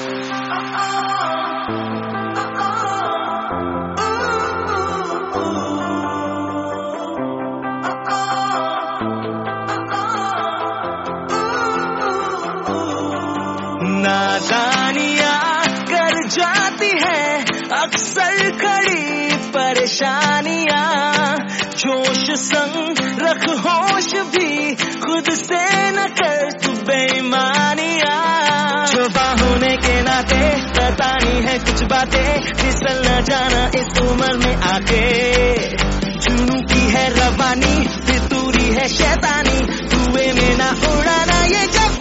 नादानियाँ कर जाती है अक्सर खड़ी परेशानियाँ, जोश संग रख होश भी खुद से न कर तू बेईमानियाँ। जुबा होने के नाते बतानी है कुछ बातें, फिसल न जाना इस उम्र में आके। जुनू की है रवानी, फितूरी है शैतानी, धुएं में ना उड़ाना ये जब